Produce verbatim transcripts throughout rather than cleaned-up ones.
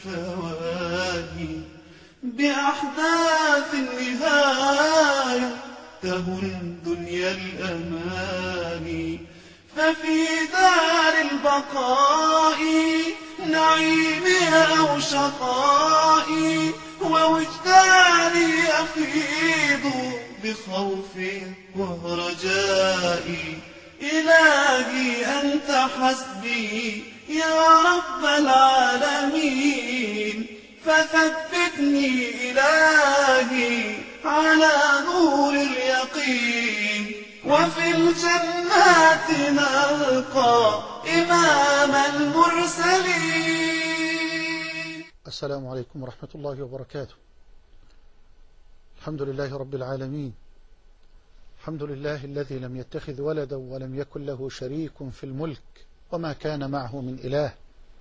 الفواني بأحداث النهاية تهن دنيا الأماني. ففي دار البقاء نعيمي أو شقائي ووجداني يفيض بخوفي ورجائي. إلهي أنت حسبي يا رب العالمين، فثبتني إلهي على نور اليقين، وفي الجنات نلقى إمام المرسلين. السلام عليكم ورحمة الله وبركاته. الحمد لله رب العالمين، الحمد لله الذي لم يتخذ ولدا ولم يكن له شريك في الملك وما كان معه من إله،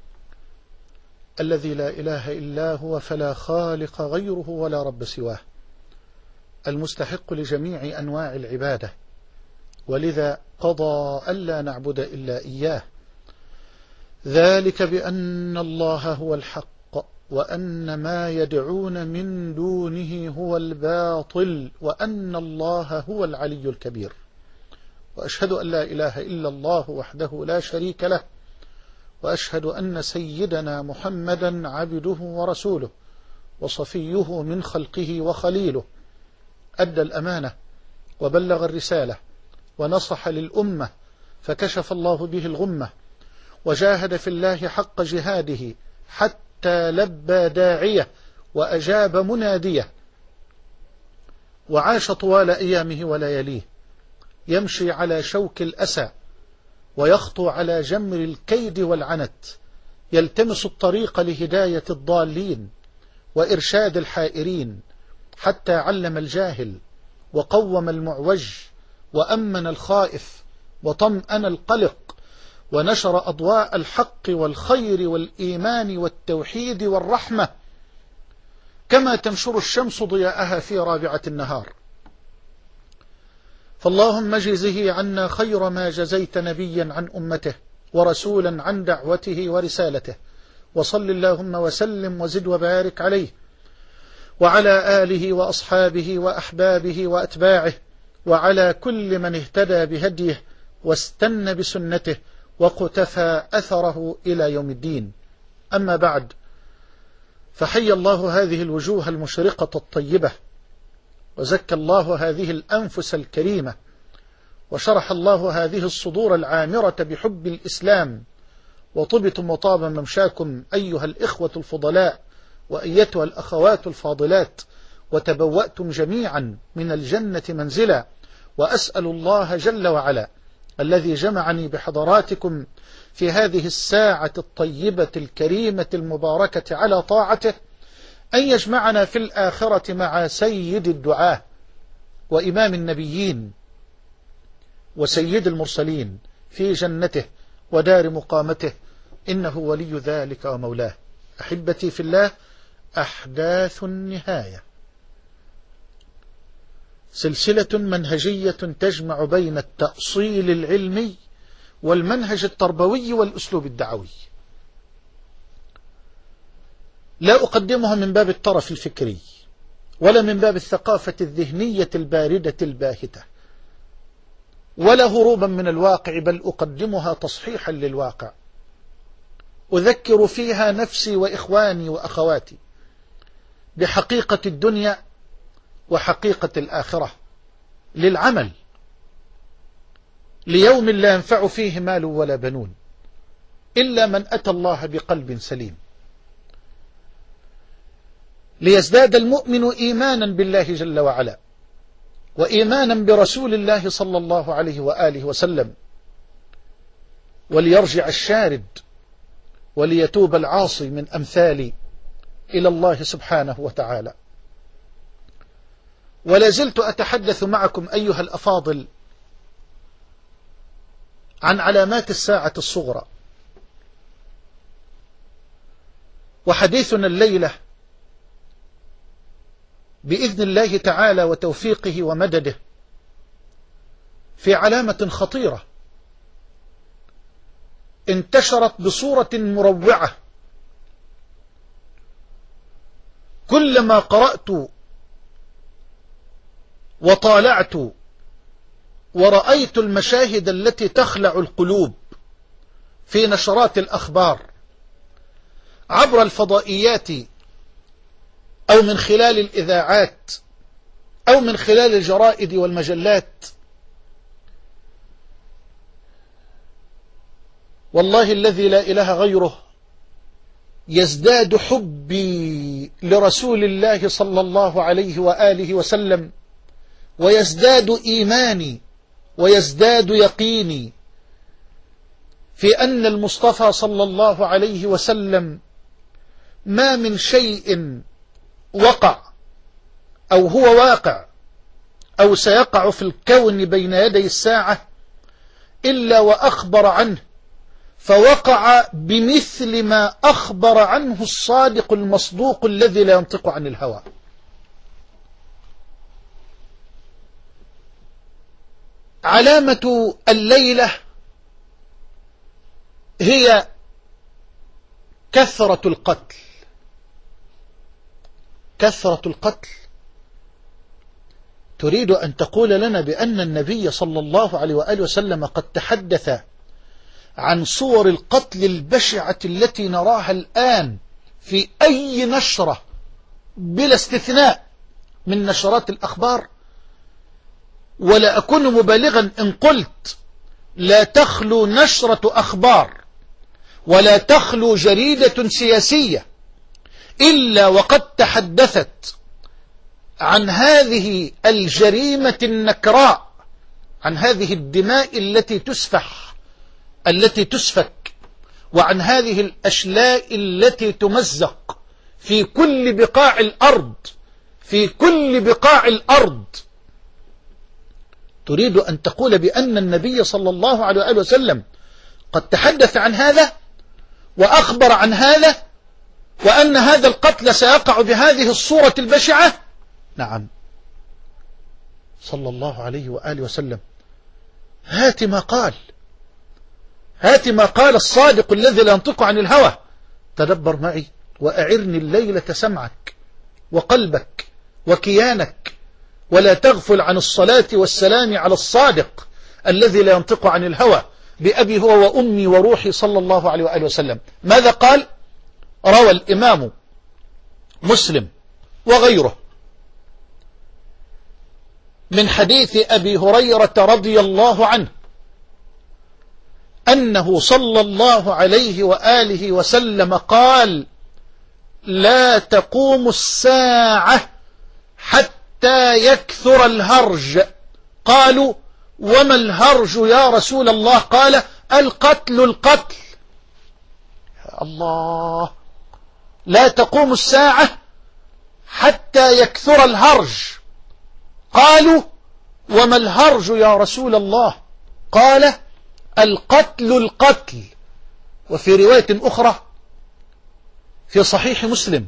الذي لا إله إلا هو فلا خالق غيره ولا رب سواه، المستحق لجميع أنواع العبادة، ولذا قضى ألا نعبد إلا إياه، ذلك بأن الله هو الحق وأن ما يدعون من دونه هو الباطل وأن الله هو العلي الكبير. وأشهد أن لا إله إلا الله وحده لا شريك له، وأشهد أن سيدنا محمدا عبده ورسوله وصفيه من خلقه وخليله، أدى الأمانة وبلغ الرسالة ونصح للأمة فكشف الله به الغمة، وجاهد في الله حق جهاده حتى لبى داعية وأجاب منادية، وعاش طوال أيامه ولياليه يمشي على شوك الأسى ويخطو على جمر الكيد والعنت، يلتمس الطريق لهداية الضالين وإرشاد الحائرين، حتى علم الجاهل وقوم المعوج وأمن الخائف وطمأن القلق، ونشر أضواء الحق والخير والإيمان والتوحيد والرحمة كما تنشر الشمس ضياءها في رابعة النهار. فاللهم جزه عنا خير ما جزيت نبيا عن أمته ورسولا عن دعوته ورسالته، وصل اللهم وسلم وزد وبارك عليه وعلى آله وأصحابه وأحبابه وأتباعه وعلى كل من اهتدى بهديه واستنى بسنته وقتفى أثره إلى يوم الدين. أما بعد، فحي الله هذه الوجوه المشرقة الطيبة، وزكى الله هذه الأنفس الكريمة، وشرح الله هذه الصدور العامرة بحب الإسلام، وطبتم وطاب ممشاكم أيها الإخوة الفضلاء وأيتها الأخوات الفاضلات، وتبوأتم جميعا من الجنة منزلا. وأسأل الله جل وعلا الذي جمعني بحضراتكم في هذه الساعة الطيبة الكريمة المباركة على طاعته أن يجمعنا في الآخرة مع سيد الدعاة وإمام النبيين وسيد المرسلين في جنته ودار مقامته، إنه ولي ذلك ومولاه. أحبتي في الله، أحداث النهاية سلسلة منهجية تجمع بين التأصيل العلمي والمنهج التربوي والأسلوب الدعوي. لا أقدمها من باب الطرف الفكري ولا من باب الثقافة الذهنية الباردة الباهتة ولا هروبا من الواقع، بل أقدمها تصحيحا للواقع. أذكر فيها نفسي وإخواني وأخواتي بحقيقة الدنيا وحقيقة الآخرة، للعمل ليوم لا ينفع فيه مال ولا بنون إلا من أتى الله بقلب سليم، ليزداد المؤمن إيمانا بالله جل وعلا وإيمانا برسول الله صلى الله عليه وآله وسلم، وليرجع الشارد وليتوب العاصي من أمثالي إلى الله سبحانه وتعالى. ولا زلت أتحدث معكم أيها الأفاضل عن علامات الساعة الصغرى، وحديثنا الليلة بإذن الله تعالى وتوفيقه ومدده في علامة خطيرة انتشرت بصورة مروعة كلما قرأت وطالعت ورأيت المشاهد التي تخلع القلوب في نشرات الأخبار عبر الفضائيات أو من خلال الإذاعات أو من خلال الجرائد والمجلات، والله الذي لا إله غيره يزداد حبي لرسول الله صلى الله عليه وآله وسلم، ويزداد إيماني ويزداد يقيني في أن المصطفى صلى الله عليه وسلم ما من شيء وقع أو هو واقع أو سيقع في الكون بين يدي الساعة إلا وأخبر عنه، فوقع بمثل ما أخبر عنه الصادق المصدوق الذي لا ينطق عن الهوى. علامة الليلة هي كثرة القتل. كثرة القتل تريد أن تقول لنا بأن النبي صلى الله عليه وآله وسلم قد تحدث عن صور القتل البشعة التي نراها الآن في أي نشرة بلا استثناء من نشرات الأخبار؟ ولا أكون مبالغا إن قلت لا تخلو نشرة أخبار ولا تخلو جريدة سياسية إلا وقد تحدثت عن هذه الجريمة النكراء، عن هذه الدماء التي تسفح التي تسفك، وعن هذه الأشلاء التي تمزق في كل بقاع الأرض في كل بقاع الأرض. تريد أن تقول بأن النبي صلى الله عليه وآله وسلم قد تحدث عن هذا وأخبر عن هذا، وأن هذا القتل سيقع بهذه الصورة البشعة؟ نعم، صلى الله عليه وآله وسلم. هات ما قال، هات ما قال الصادق الذي لا ينطق عن الهوى. تدبر معي وأعرني الليلة سمعك وقلبك وكيانك، ولا تغفل عن الصلاة والسلام على الصادق الذي لا ينطق عن الهوى، بأبي هو وأمي وروحي صلى الله عليه وآله وسلم. ماذا قال؟ روى الإمام مسلم وغيره من حديث أبي هريرة رضي الله عنه أنه صلى الله عليه وآله وسلم قال: لا تقوم الساعة حتى يكثر الهرج. قالوا: وما الهرج يا رسول الله؟ قال: القتل القتل. الله، لا تقوم الساعة حتى يكثر الهرج. قالوا: وما الهرج يا رسول الله؟ قال: القتل القتل. وفي رواية أخرى في صحيح مسلم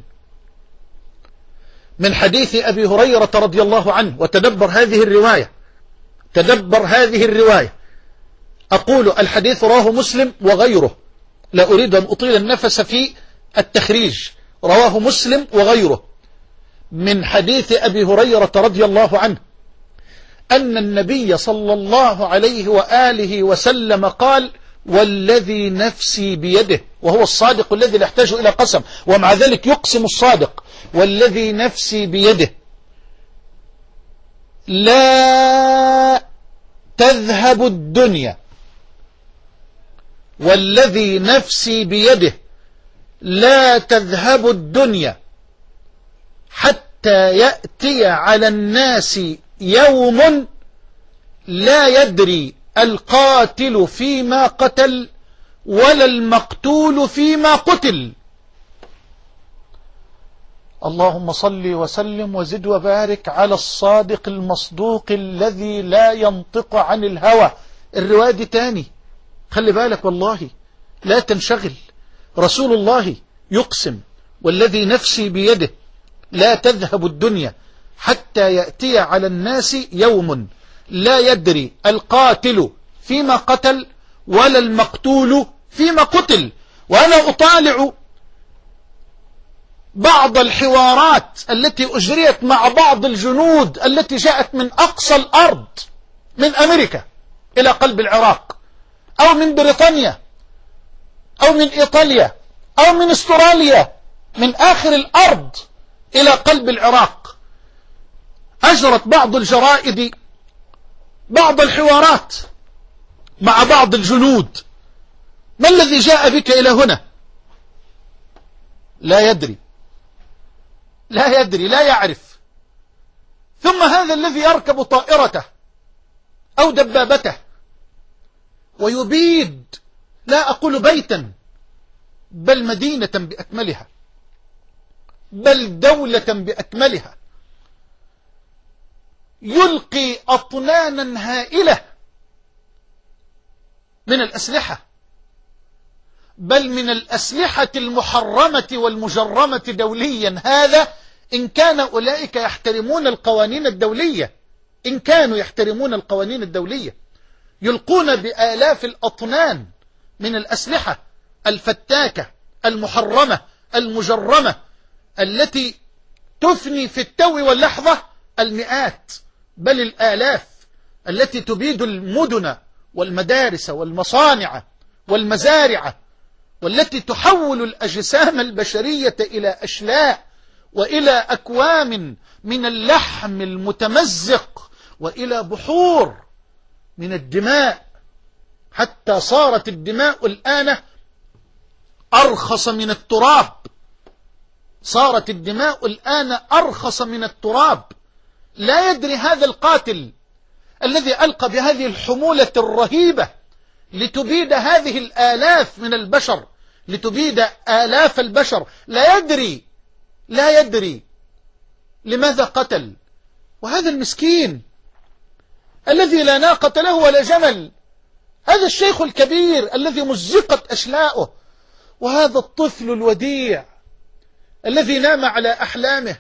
من حديث أبي هريرة رضي الله عنه، وتدبر هذه الرواية، تدبر هذه الرواية. أقول الحديث رواه مسلم وغيره، لا أريد أن أطيل النفس في التخريج، رواه مسلم وغيره من حديث أبي هريرة رضي الله عنه أن النبي صلى الله عليه وآله وسلم قال: والذي نفسي بيده، وهو الصادق الذي لا يحتاج إلى قسم، ومع ذلك يقسم الصادق: والذي نفسي بيده لا تذهب الدنيا، والذي نفسي بيده لا تذهب الدنيا حتى يأتي على الناس يوم لا يدري القاتل فيما قتل ولا المقتول فيما قتل. اللهم صل وسلم وزد وبارك على الصادق المصدوق الذي لا ينطق عن الهوى. الرواية دي تاني، خلي بالك والله، لا تنشغل. رسول الله يقسم: والذي نفسي بيده لا تذهب الدنيا حتى يأتي على الناس يوم لا يدري القاتل فيما قتل ولا المقتول فيما قتل. وأنا أطالع بعض الحوارات التي أجريت مع بعض الجنود التي جاءت من أقصى الأرض، من أمريكا إلى قلب العراق، أو من بريطانيا، أو من إيطاليا، أو من استراليا، من آخر الأرض إلى قلب العراق، أجرت بعض الجرائد بعض الحوارات مع بعض الجنود. ما الذي جاء بك إلى هنا؟ لا يدري، لا يدري، لا يعرف. ثم هذا الذي يركب طائرته أو دبابته ويبيد، لا أقول بيتا، بل مدينة بأكملها، بل دولة بأكملها، يلقي أطنانا هائلة من الأسلحة، بل من الأسلحة المحرمة والمجرمة دوليا. هذا إن كان أولئك يحترمون القوانين الدولية، إن كانوا يحترمون القوانين الدولية، يلقون بآلاف الأطنان من الأسلحة الفتاكة المحرمة المجرمة التي تفني في التو واللحظة المئات بل الآلاف، التي تبيد المدن والمدارس والمصانع والمزارع، والتي تحول الأجسام البشرية إلى أشلاء وإلى أكوام من اللحم المتمزق وإلى بحور من الدماء، حتى صارت الدماء الآن أرخص من التراب، صارت الدماء الآن أرخص من التراب. لا يدري هذا القاتل الذي ألقى بهذه الحمولة الرهيبة لتبيد هذه الآلاف من البشر، لتبيد آلاف البشر، لا يدري لا يدري لماذا قتل. وهذا المسكين الذي لا ناقة له ولا جمل، هذا الشيخ الكبير الذي مزقت أشلاؤه، وهذا الطفل الوديع الذي نام على أحلامه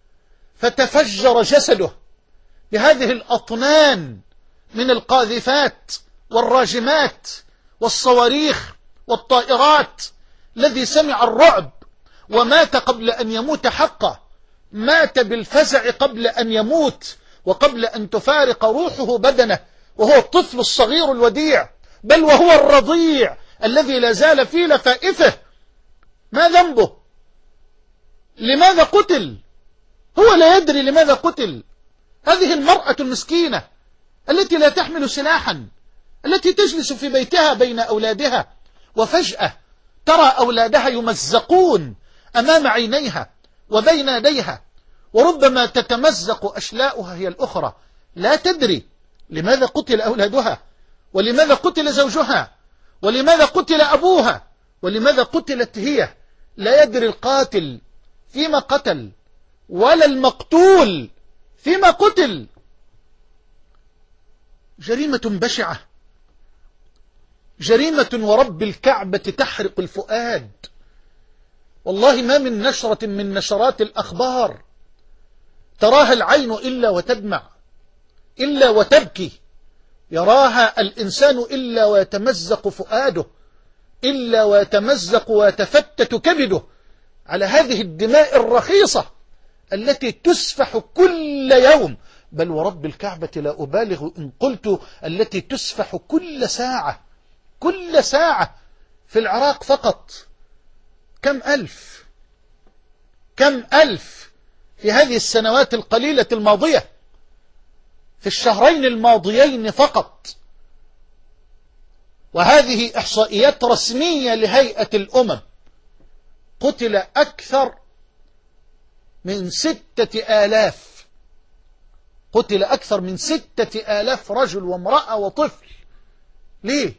فتفجر جسده بهذه الأطنان من القاذفات والراجمات والصواريخ والطائرات، الذي سمع الرعب ومات قبل أن يموت حقه، مات بالفزع قبل أن يموت وقبل أن تفارق روحه بدنه، وهو الطفل الصغير الوديع، بل وهو الرضيع الذي لا زال في لفائفه. ما ذنبه؟ لماذا قتل؟ هو لا يدري لماذا قتل. هذه المرأة المسكينة التي لا تحمل سلاحا، التي تجلس في بيتها بين أولادها، وفجأة ترى أولادها يمزقون أمام عينيها وبين يديها، وربما تتمزق أشلاؤها هي الأخرى، لا تدري لماذا قتل أولادها، ولماذا قتل زوجها، ولماذا قتل أبوها، ولماذا قتلت هي. لا يدري القاتل فيما قتل ولا المقتول فيما قتل. جريمة بشعة، جريمة ورب الكعبة تحرق الفؤاد. والله ما من نشرة من نشرات الأخبار تراها العين إلا وتدمع، إلا وتبكي، يراها الإنسان إلا ويتمزق فؤاده، إلا ويتمزق ويتفتت كبده على هذه الدماء الرخيصة التي تسفح كل يوم، بل ورب الكعبة لا أبالغ إن قلت التي تسفح كل ساعة، كل ساعة. في العراق فقط كم ألف، كم ألف في هذه السنوات القليلة الماضية، في الشهرين الماضيين فقط، وهذه إحصائيات رسمية لهيئة الأمم، قتل أكثر من ستة آلاف، قتل أكثر من ستة آلاف رجل وامرأة وطفل. ليه؟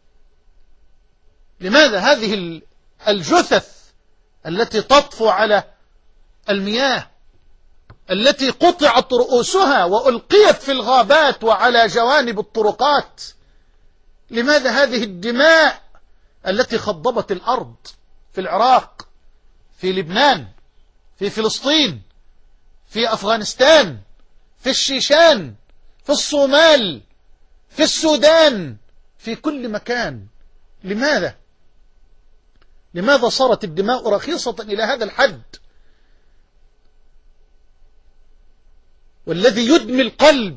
لماذا هذه الجثث التي تطفو على المياه، التي قطعت رؤوسها وألقيت في الغابات وعلى جوانب الطرقات، لماذا هذه الدماء التي خضبت الأرض في العراق، في لبنان، في فلسطين، في أفغانستان، في الشيشان، في الصومال، في السودان، في كل مكان؟ لماذا؟ لماذا صارت الدماء رخيصة إلى هذا الحد؟ والذي يدمي القلب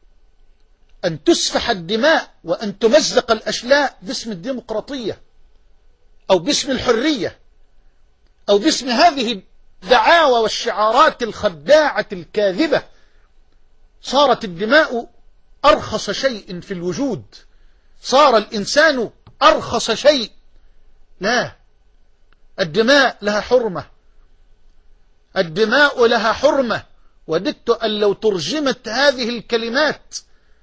أن تسفح الدماء وأن تمزق الأشلاء باسم الديمقراطية أو باسم الحرية أو باسم هذه الدعاوى والشعارات الخداعة الكاذبة. صارت الدماء أرخص شيء في الوجود، صار الإنسان أرخص شيء. لا، الدماء لها حرمة، الدماء لها حرمة. وددت أن لو ترجمت هذه الكلمات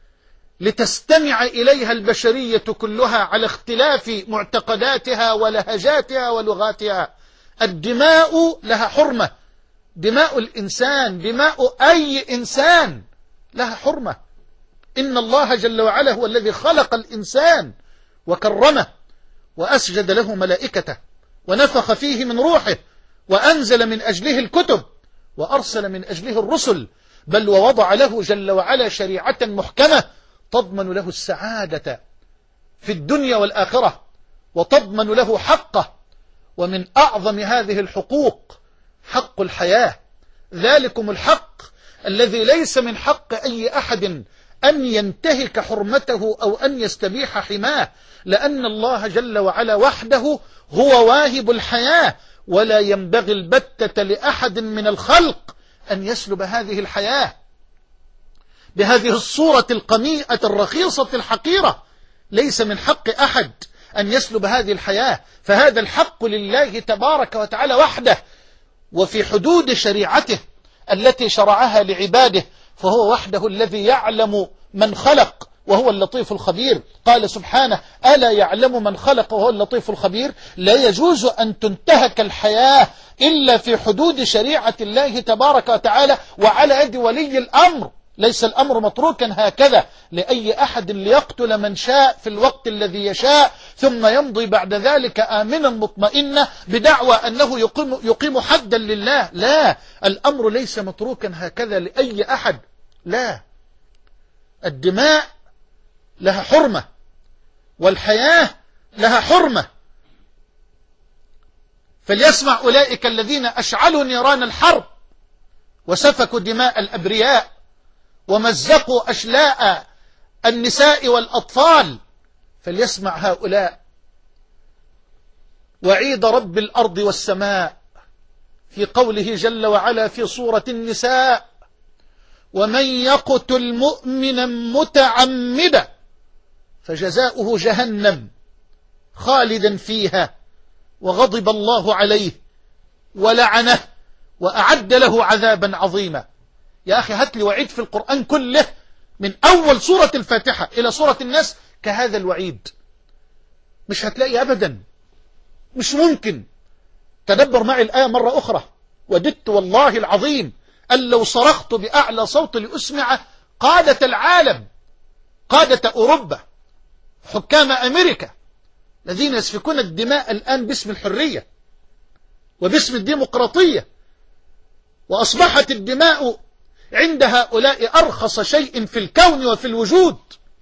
لتستمع إليها البشرية كلها على اختلاف معتقداتها ولهجاتها ولغاتها. الدماء لها حرمة، دماء الإنسان، دماء أي إنسان لها حرمة. إن الله جل وعلا هو الذي خلق الإنسان وكرمه وأسجد له ملائكته ونفخ فيه من روحه وأنزل من أجله الكتب وأرسل من أجله الرسل، بل ووضع له جل وعلا شريعة محكمة تضمن له السعادة في الدنيا والآخرة وتضمن له حقه. ومن أعظم هذه الحقوق حق الحياة، ذلكم الحق الذي ليس من حق أي أحد أن ينتهك حرمته أو أن يستبيح حماه، لأن الله جل وعلا وحده هو واهب الحياة، ولا ينبغي البتة لأحد من الخلق أن يسلب هذه الحياة بهذه الصورة القميئة الرخيصة الحقيرة. ليس من حق أحد أن يسلب هذه الحياة، فهذا الحق لله تبارك وتعالى وحده وفي حدود شريعته التي شرعها لعباده، فهو وحده الذي يعلم من خلق وهو اللطيف الخبير. قال سبحانه: ألا يعلم من خلق وهو اللطيف الخبير. لا يجوز أن تنتهك الحياة إلا في حدود شريعة الله تبارك وتعالى وعلى يد ولي الأمر. ليس الأمر متروكا هكذا لأي أحد ليقتل من شاء في الوقت الذي يشاء ثم يمضي بعد ذلك آمنا مطمئنا بدعوى أنه يقيم, يقيم حدا لله. لا، الأمر ليس متروكا هكذا لأي أحد. لا، الدماء لها حرمة والحياة لها حرمة. فليسمع أولئك الذين أشعلوا نيران الحرب وسفكوا دماء الأبرياء ومزقوا أشلاء النساء والأطفال، فليسمع هؤلاء وعيد رب الأرض والسماء في قوله جل وعلا في سورة النساء: ومن يقتل مؤمنا متعمدا فجزاؤه جهنم خالدا فيها وغضب الله عليه ولعنه وأعد له عذابا عظيما. يا أخي هات لي وعيد في القرآن كله من أول سورة الفاتحة إلى سورة الناس كهذا الوعيد، مش هتلاقي أبدا، مش ممكن. تدبر معي الآية مرة أخرى. وددت والله العظيم أن لو صرخت بأعلى صوت لأسمع قادة العالم، قادة أوروبا، حكام أمريكا الذين يسفكون الدماء الآن باسم الحرية وباسم الديمقراطية، وأصبحت الدماء عند هؤلاء أرخص شيء في الكون وفي الوجود.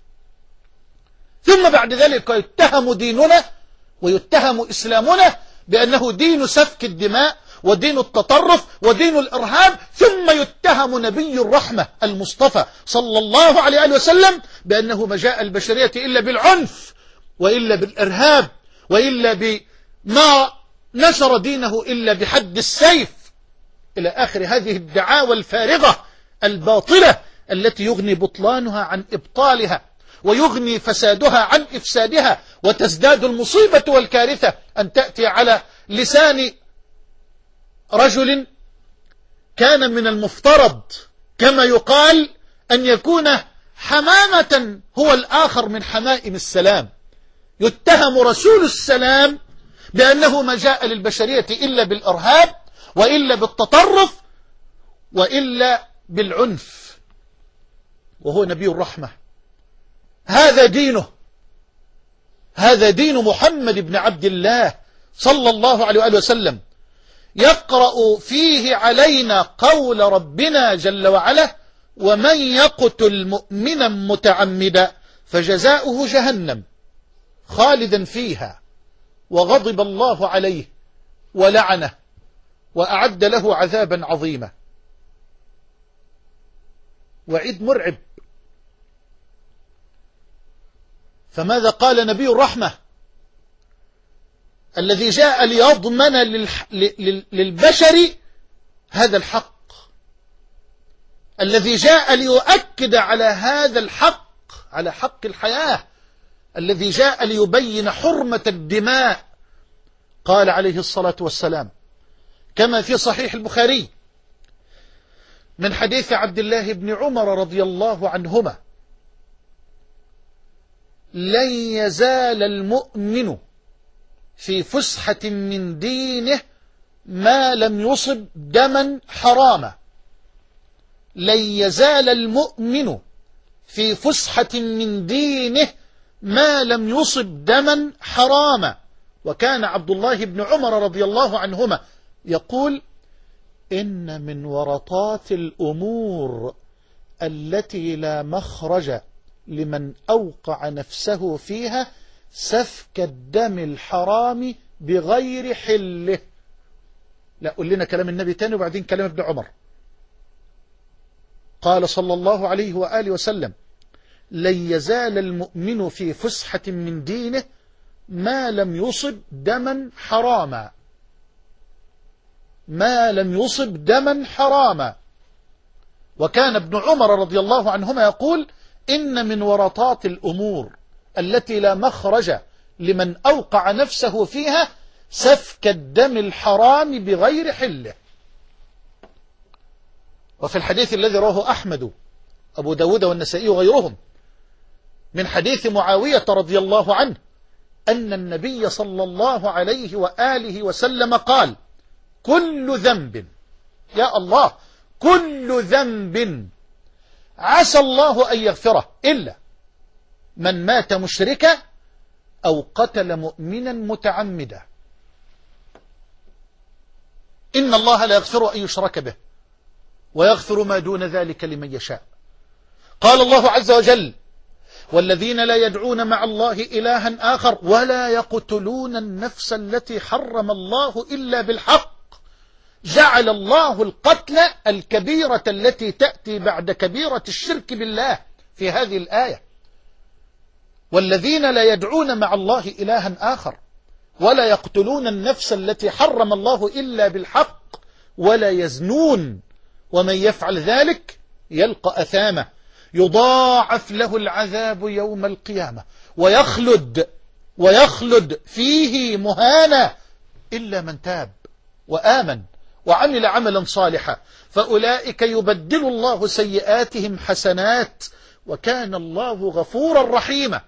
ثم بعد ذلك يتهم ديننا ويتهم إسلامنا بأنه دين سفك الدماء ودين التطرف ودين الإرهاب، ثم يتهم نبي الرحمة المصطفى صلى الله عليه وسلم بأنه ما جاء البشرية إلا بالعنف وإلا بالإرهاب وإلا بما نشر دينه إلا بحد السيف، إلى آخر هذه الدعاوى الفارغة الباطلة التي يغني بطلانها عن إبطالها ويغني فسادها عن إفسادها، وتزداد المصيبة والكارثة أن تأتي على لسان رجل كان من المفترض كما يقال أن يكون حمامة هو الآخر من حمائم السلام، يتهم رسول السلام بأنه ما جاء للبشرية إلا بالإرهاب وإلا بالتطرف وإلا بالعنف، وهو نبي الرحمة. هذا دينه، هذا دين محمد بن عبد الله صلى الله عليه وآله وسلم. يقرأ فيه علينا قول ربنا جل وعلا: ومن يقتل مؤمنا متعمدا فجزاؤه جهنم خالدا فيها وغضب الله عليه ولعنه وأعد له عذابا عظيما. وعيد مرعب. فماذا قال نبي الرحمة الذي جاء ليضمن للبشر هذا الحق، الذي جاء ليؤكد على هذا الحق، على حق الحياة، الذي جاء ليبين حرمة الدماء، قال عليه الصلاة والسلام كما في صحيح البخاري من حديث عبد الله بن عمر رضي الله عنهما: لن يزال المؤمن في فسحة من دينه ما لم يصب دما حراما. لن يزال المؤمن في فسحة من دينه ما لم يصب دما حراما. وكان عبد الله بن عمر رضي الله عنهما يقول: إن من ورطات الأمور التي لا مخرج لمن أوقع نفسه فيها سفك الدم الحرام بغير حله. لا، قل لنا كلام النبي تاني وبعدين كلام ابن عمر. قال صلى الله عليه وآله وسلم: لن يزال المؤمن في فسحة من دينه ما لم يصب دما حراما، ما لم يصب دما حراما. وكان ابن عمر رضي الله عنهما يقول: إن من ورطات الأمور التي لا مخرج لمن أوقع نفسه فيها سفك الدم الحرام بغير حله. وفي الحديث الذي رواه أحمد أبو داود والنسائي وغيرهم من حديث معاوية رضي الله عنه أن النبي صلى الله عليه وآله وسلم قال: كل ذنب، يا الله، كل ذنب عسى الله أن يغفره إلا من مات مشركا أو قتل مؤمنا متعمدا. إن الله لا يغفر أن يشرك به ويغفر ما دون ذلك لمن يشاء. قال الله عز وجل: والذين لا يدعون مع الله إلها آخر ولا يقتلون النفس التي حرم الله إلا بالحق. جعل الله القتل الكبيرة التي تأتي بعد كبيرة الشرك بالله في هذه الآية. والذين لا يدعون مع الله إلها آخر ولا يقتلون النفس التي حرم الله إلا بالحق ولا يزنون ومن يفعل ذلك يلقى أثامه يضاعف له العذاب يوم القيامة ويخلد ويخلد فيه مهانا إلا من تاب وآمن وعمل عملا صالحا فأولئك يبدل الله سيئاتهم حسنات وكان الله غفورا رحيما.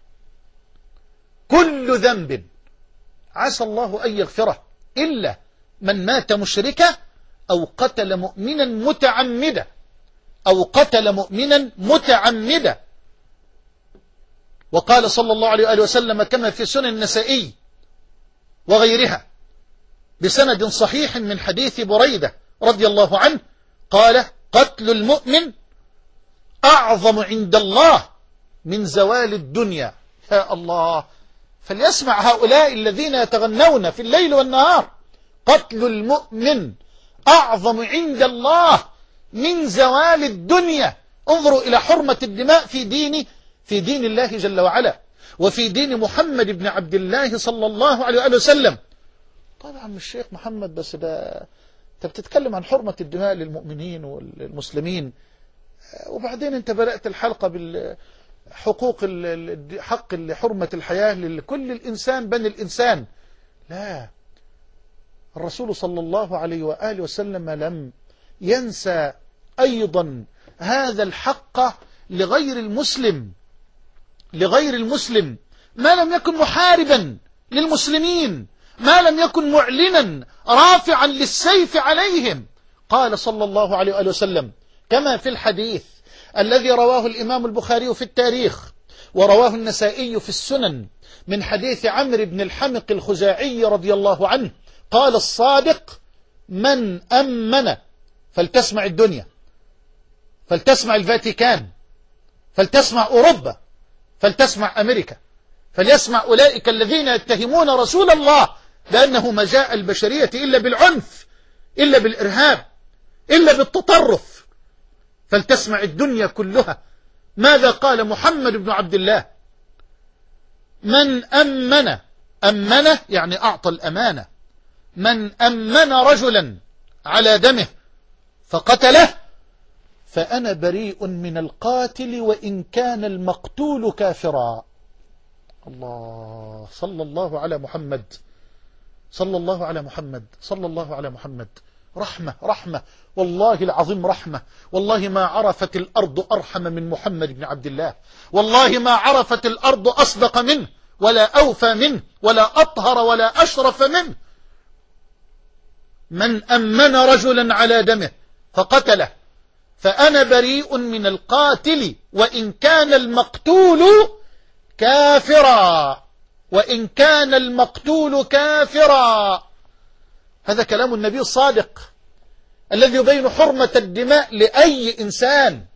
كل ذنب عسى الله أن يغفره إلا من مات مشركا أو قتل مؤمنا متعمدا أو قتل مؤمنا متعمدا. وقال صلى الله عليه وآله وسلم كما في سنن النسائي وغيرها بسند صحيح من حديث بريدة رضي الله عنه قال: قتل المؤمن أعظم عند الله من زوال الدنيا. يا الله، فليسمع هؤلاء الذين يتغنون في الليل والنهار: قتل المؤمن أعظم عند الله من زوال الدنيا. انظروا إلى حرمة الدماء في دين في دين الله جل وعلا وفي دين محمد بن عبد الله صلى الله عليه وآله وسلم. طبعا الشيخ محمد، بس ده انت بتتكلم عن حرمة الدماء للمؤمنين والمسلمين، وبعدين انت بدأت الحلقة بالحقوق حق حرمة الحياة لكل الإنسان بني الإنسان. لا، الرسول صلى الله عليه وآله وسلم لم ينسى أيضا هذا الحق لغير المسلم لغير المسلم ما لم يكن محاربا للمسلمين، ما لم يكن معلنا رافعا للسيف عليهم. قال صلى الله عليه وآله وسلم كما في الحديث الذي رواه الإمام البخاري في التاريخ ورواه النسائي في السنن من حديث عمرو بن الحمق الخزاعي رضي الله عنه قال الصادق: من أمن، فلتسمع الدنيا، فلتسمع الفاتيكان، فلتسمع أوروبا، فلتسمع أمريكا، فليسمع أولئك الذين يتهمون رسول الله بأنه ما جاء البشرية إلا بالعنف، إلا بالإرهاب، إلا بالتطرف. فلتسمع الدنيا كلها ماذا قال محمد بن عبد الله: من أمن أمنه يعني أعطى الأمانة، من أمن رجلا على دمه فقتله فأنا بريء من القاتل وإن كان المقتول كافرا. الله، صلى الله على محمد، صلى الله على محمد، صلى الله على محمد. رحمة رحمة والله العظيم رحمة. والله ما عرفت الأرض أرحم من محمد بن عبد الله، والله ما عرفت الأرض أصدق منه ولا أوفى منه ولا أطهر ولا أشرف منه. من أمن رجلا على دمه فقتله فأنا بريء من القاتل وإن كان المقتول كافرا، وإن كان المقتول كافرا. هذا كلام النبي الصادق الذي يبين حرمة الدماء لأي إنسان.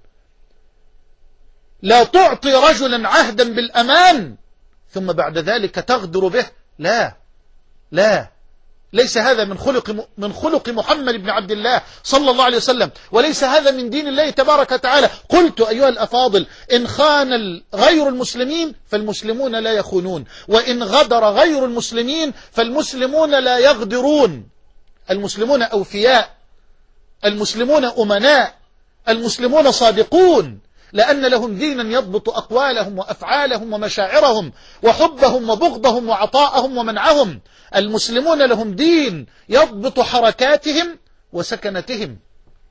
لا تعطي رجلا عهدا بالأمان ثم بعد ذلك تغدر به، لا لا، ليس هذا من خلق من خلق محمد بن عبد الله صلى الله عليه وسلم، وليس هذا من دين الله تبارك وتعالى. قلت أيها الأفاضل: إن خان غير المسلمين فالمسلمون لا يخونون، وإن غدر غير المسلمين فالمسلمون لا يغدرون. المسلمون أوفياء، المسلمون أمناء، المسلمون صادقون، لأن لهم دينا يضبط أقوالهم وأفعالهم ومشاعرهم وحبهم وبغضهم وعطاءهم ومنعهم. المسلمون لهم دين يضبط حركاتهم وسكنتهم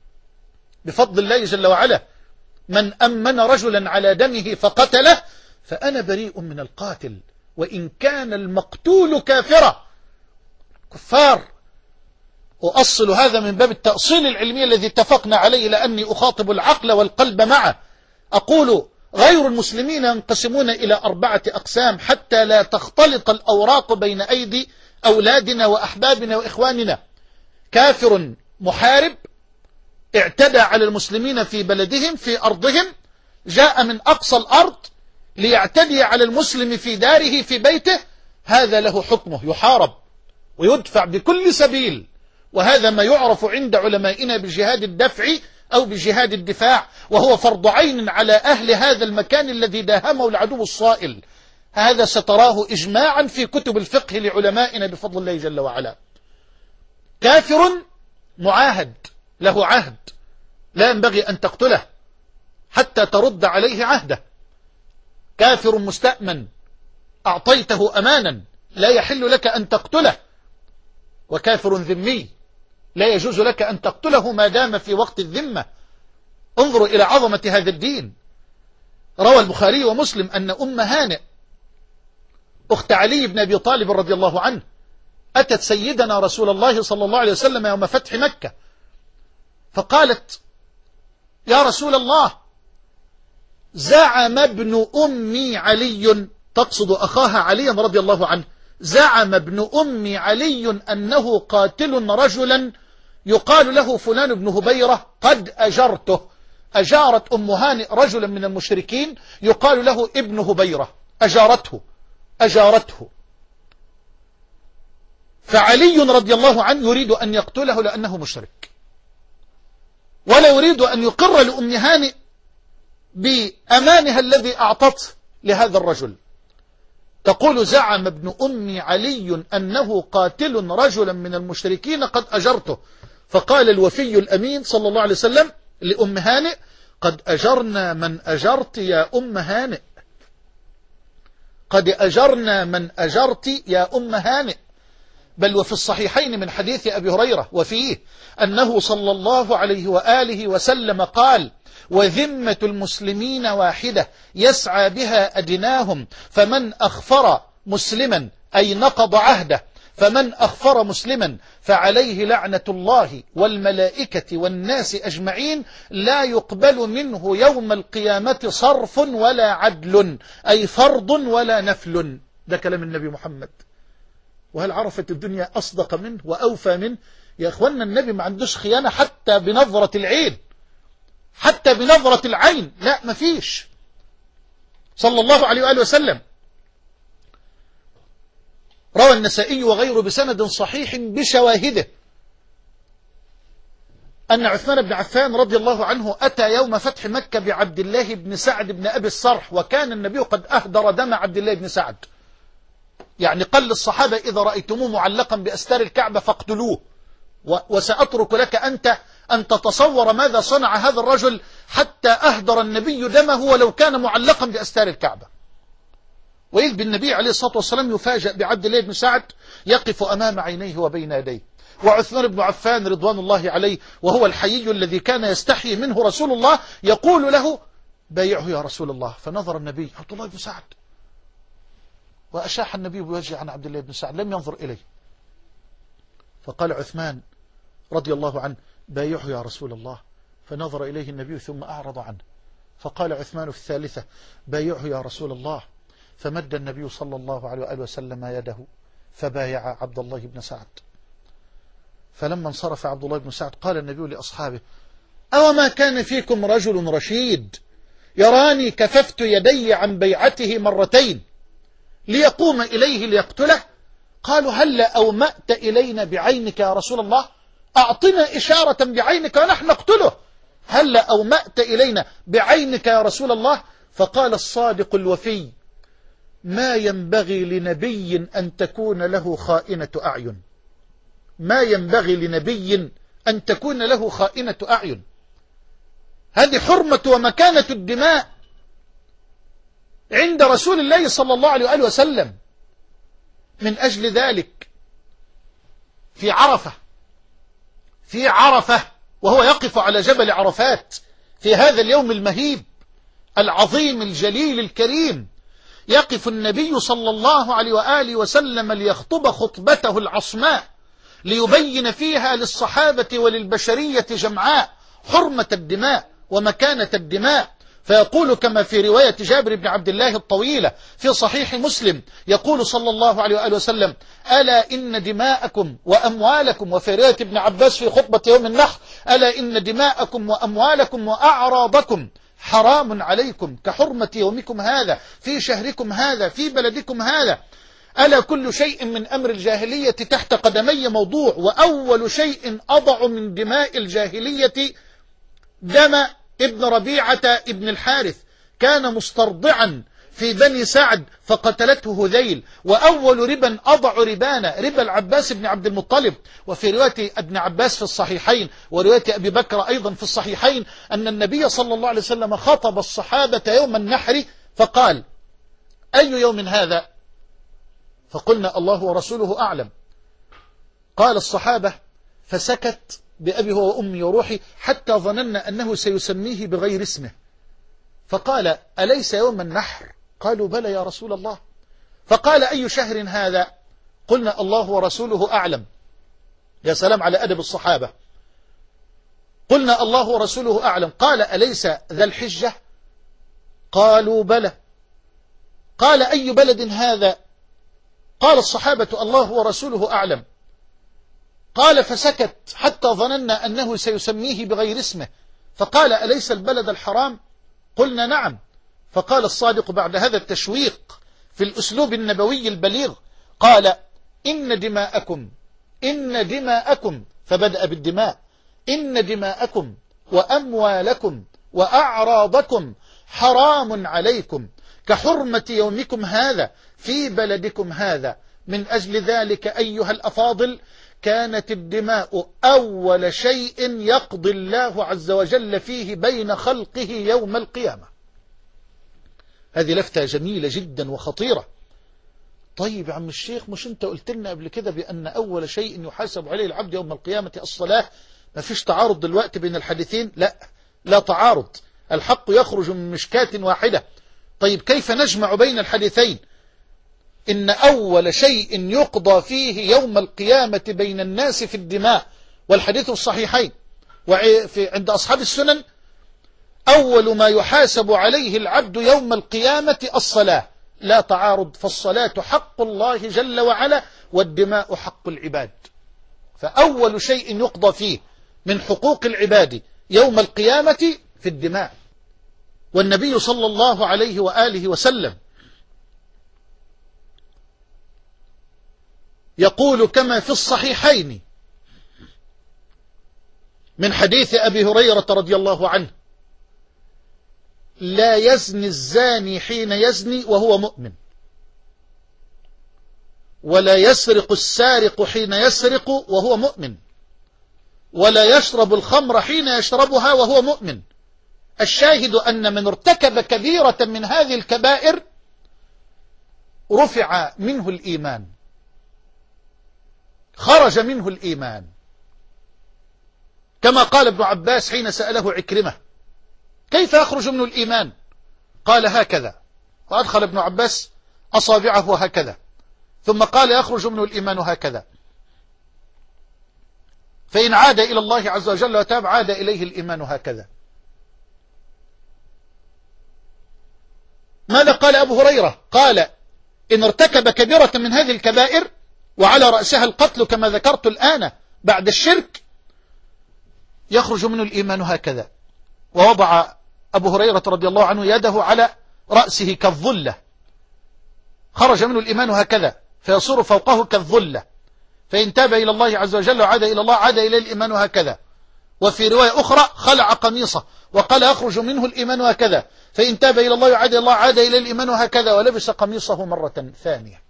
بفضل الله جل وعلا. من أمن رجلا على دمه فقتله فأنا بريء من القاتل وإن كان المقتول كافرا. كفار. أؤصل هذا من باب التأصيل العلمي الذي اتفقنا عليه، لأني أخاطب العقل والقلب معه. أقول: غير المسلمين ينقسمون إلى أربعة أقسام حتى لا تختلط الأوراق بين أيدي أولادنا وأحبابنا وإخواننا. كافر محارب اعتدى على المسلمين في بلدهم في أرضهم، جاء من أقصى الأرض ليعتدي على المسلم في داره في بيته، هذا له حكمه، يحارب ويدفع بكل سبيل. وهذا ما يعرف عند علمائنا بجهاد الدفع أو بجهاد الدفاع، وهو فرض عين على أهل هذا المكان الذي داهمه العدو الصائل. هذا ستراه إجماعا في كتب الفقه لعلمائنا بفضل الله جل وعلا. كافر معاهد له عهد لا ينبغي أن تقتله حتى ترد عليه عهده. كافر مستأمن أعطيته أمانا لا يحل لك أن تقتله. وكافر ذمي لا يجوز لك أن تقتله ما دام في وقت الذمة. انظروا إلى عظمة هذا الدين. روى البخاري ومسلم أن أم هانئ أخت علي بن أبي طالب رضي الله عنه أتت سيدنا رسول الله صلى الله عليه وسلم يوم فتح مكة فقالت: يا رسول الله، زعم ابن أمي علي، تقصد أخاها عليا رضي الله عنه، زعم ابن أمي علي أنه قاتل رجلا يقال له فلان بن هبيرة قد أجرته. أجارت أم هانئ رجلا من المشركين يقال له ابن هبيرة، أجارته أجارته فعلي رضي الله عنه يريد أن يقتله لأنه مشرك، ولا يريد أن يقر لأم هانئ بأمانها الذي أعطته لهذا الرجل. تقول: زعم ابن أمي علي أنه قاتل رجلا من المشركين قد أجرته. فقال الوفي الأمين صلى الله عليه وسلم لأم هانئ: قد أجرنا من أجرت يا أم هانئ، قد أجرنا من أجرت يا أم هانئ. بل وفي الصحيحين من حديث أبي هريرة وفيه أنه صلى الله عليه وآله وسلم قال: وذمة المسلمين واحدة يسعى بها أدناهم، فمن أخفر مسلما أي نقض عهده، فمن أخفر مسلما فعليه لعنة الله والملائكة والناس أجمعين، لا يقبل منه يوم القيامة صرف ولا عدل، أي فرض ولا نفل. ده كلام النبي محمد. وهل عرفت الدنيا أصدق منه وأوفى منه؟ يا أخوانا، النبي ما عندوش خيانة حتى بنظرة العين، حتى بنظرة العين، لا ما فيش، صلى الله عليه وآله وسلم. روى النسائي وغيره بسند صحيح بشواهده أن عثمان بن عفان رضي الله عنه أتى يوم فتح مكة بعبد الله بن سعد بن أبي الصرح، وكان النبي قد أهدر دم عبد الله بن سعد، يعني قال للصحابة إذا رأيتموه معلقا بأستار الكعبة فاقتلوه، وسأترك لك أنت أن تتصور ماذا صنع هذا الرجل حتى أهدر النبي دمه ولو كان معلقا بأستار الكعبة. وإذ بالنبي عليه الصلاة والسلام يفاجأ بعبد الله بن سعد يقف أمام عينيه وبين يديه، وعثمان بن عفان رضوان الله عليه وهو الحيي الذي كان يستحيي منه رسول الله يقول له بايعه يا رسول الله. فنظر النبي عبد الله بن سعد، وأشاح النبي بوجهه عن عبد الله بن سعد، لم ينظر إليه. فقال عثمان رضي الله عنه بايعه يا رسول الله. فنظر إليه النبي ثم أعرض عنه. فقال عثمان في الثالثة بايعه يا رسول الله. فمد النبي صلى الله عليه وآله وسلم يده فبايع عبد الله بن سعد. فلما انصرف عبد الله بن سعد قال النبي لأصحابه أو ما كان فيكم رجل رشيد يراني كففت يدي عن بيعته مرتين ليقوم إليه ليقتله؟ قالوا هل أومأت إلينا بعينك يا رسول الله؟ أعطنا إشارة بعينك ونحن نقتله. هل أومأت إلينا بعينك يا رسول الله؟ فقال الصادق الوفي ما ينبغي لنبي أن تكون له خائنة أعين، ما ينبغي لنبي أن تكون له خائنة أعين. هذه حرمة ومكانة الدماء عند رسول الله صلى الله عليه وآله وسلم. من أجل ذلك في عرفة في عرفة وهو يقف على جبل عرفات في هذا اليوم المهيب العظيم الجليل الكريم، يقف النبي صلى الله عليه وآله وسلم ليخطب خطبته العصماء ليبين فيها للصحابة وللبشرية جمعاء حرمة الدماء ومكانة الدماء. فيقول كما في رواية جابر بن عبد الله الطويلة في صحيح مسلم، يقول صلى الله عليه وآله وسلم ألا إن دماءكم وأموالكم، وفي رواية ابن عباس في خطبة يوم النحر ألا إن دماءكم وأموالكم وأعراضكم حرام عليكم كحرمة يومكم هذا في شهركم هذا في بلدكم هذا. ألا كل شيء من أمر الجاهلية تحت قدمي موضوع، وأول شيء أضع من دماء الجاهلية دم ابن ربيعة ابن الحارث، كان مسترضعا في بني سعد فقتلته هذيل، وأول ربا أضع ربانا ربا العباس بن عبد المطلب. وفي رواية ابن عباس في الصحيحين ورواية أبي بكر أيضا في الصحيحين أن النبي صلى الله عليه وسلم خطب الصحابة يوم النحر فقال أي يوم هذا؟ فقلنا الله ورسوله أعلم. قال الصحابة فسكت بأبي هو وأمي وروحي حتى ظننا أنه سيسميه بغير اسمه. فقال أليس يوم النحر؟ قالوا بلى يا رسول الله. فقال أي شهر هذا؟ قلنا الله ورسوله أعلم. يا سلام على أدب الصحابة. قلنا الله ورسوله أعلم. قال أليس ذا الحجة؟ قالوا بلى. قال أي بلد هذا؟ قال الصحابة الله ورسوله أعلم. قال فسكت حتى ظننا أنه سيسميه بغير اسمه. فقال أليس البلد الحرام؟ قلنا نعم. فقال الصادق بعد هذا التشويق في الأسلوب النبوي البليغ قال إن دماءكم إن دماءكم فبدأ بالدماء إن دماءكم وأموالكم وأعراضكم حرام عليكم كحرمة يومكم هذا في بلدكم هذا. من أجل ذلك أيها الأفاضل كانت الدماء أول شيء يقضي الله عز وجل فيه بين خلقه يوم القيامة. هذه لفتة جميلة جدا وخطيرة. طيب يا عم الشيخ مش انت قلت لنا قبل كده بأن أول شيء يحاسب عليه العبد يوم القيامة الصلاة؟ ما فيش تعارض دلوقتي بين الحديثين؟ لا لا تعارض، الحق يخرج من مشكاة واحدة. طيب كيف نجمع بين الحديثين؟ إن أول شيء يقضى فيه يوم القيامة بين الناس في الدماء، والحديث الصحيحين وعند أصحاب السنن أول ما يحاسب عليه العبد يوم القيامة الصلاة، لا تعارض، فالصلاة حق الله جل وعلا والدماء حق العباد. فأول شيء يقضى فيه من حقوق العباد يوم القيامة في الدماء. والنبي صلى الله عليه وآله وسلم يقول كما في الصحيحين من حديث أبي هريرة رضي الله عنه: لا يزني الزاني حين يزني وهو مؤمن، ولا يسرق السارق حين يسرق وهو مؤمن، ولا يشرب الخمر حين يشربها وهو مؤمن. الشاهد أن من ارتكب كبيرة من هذه الكبائر رفع منه الإيمان، خرج منه الإيمان، كما قال ابن عباس حين سأله عكرمة: كيف يخرج منه الإيمان؟ قال: هكذا. وأدخل ابن عباس أصابعه هكذا، ثم قال: يخرج منه الإيمان هكذا، فإن عاد إلى الله عز وجل وتاب عاد إليه الإيمان هكذا. ماذا قال أبو هريرة؟ قال: إن ارتكب كبيرة من هذه الكبائر وعلى رأسها القتل كما ذكرت الآن بعد الشرك يخرج منه الإيمان هكذا. ووضع أبو هريرة رضي الله عنه يده على رأسه كالظلة، خرج منه الإيمان هكذا فيصير فوقه كالظلة، فإن تاب إلى الله عز وجل وعاد إلى الله عاد إليه الإيمان هكذا. وفي رواية أخرى: خلع قميصه وقال: يخرج منه الإيمان هكذا، فإن تاب إلى الله وعاد إلى الله عاد إليه الإيمان هكذا، ولبس قميصه مرة ثانية.